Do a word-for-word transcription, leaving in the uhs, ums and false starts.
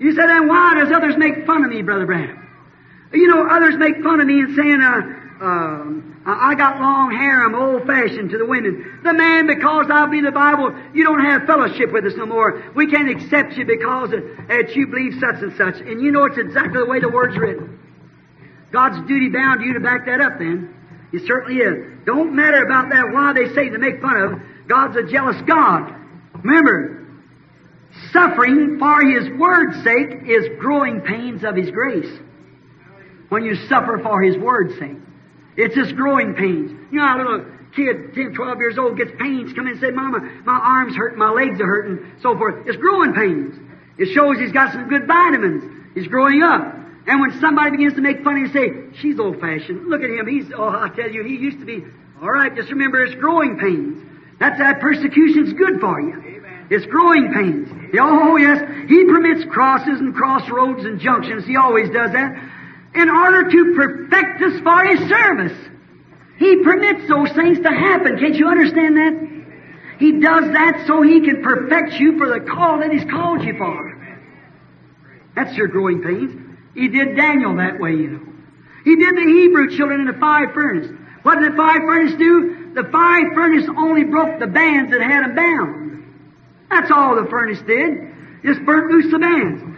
You say, then why does others make fun of me, Brother Branham? You know, others make fun of me and saying, uh, uh, I got long hair, I'm old-fashioned to the women. The man, because I believe the Bible, you don't have fellowship with us no more. We can't accept you because of, that you believe such and such. And you know it's exactly the way the Word's written. God's duty bound to you to back that up then. It certainly is. Don't matter about that, why they say to make fun of. God's a jealous God. Remember, suffering for His Word's sake is growing pains of His grace. When you suffer for His Word's sake. It's just growing pains. You know, a little kid, ten, twelve years old, gets pains, come in and say, Mama, my arm's hurting, my legs are hurting, so forth. It's growing pains. It shows he's got some good vitamins. He's growing up. And when somebody begins to make fun of him and say, she's old-fashioned, look at him, he's, oh, I tell you, he used to be, all right, just remember it's growing pains. That's that persecution's good for you. Amen. It's growing pains. Oh, yes, He permits crosses and crossroads and junctions. He always does that. In order to perfect us for His service. He permits those things to happen. Can't you understand that? He does that so He can perfect you for the call that He's called you for. That's your growing pains. He did Daniel that way, you know. He did the Hebrew children in the fire furnace. What did the fire furnace do? The fire furnace only broke the bands that had them bound. That's all the furnace did. Just burnt loose the bands.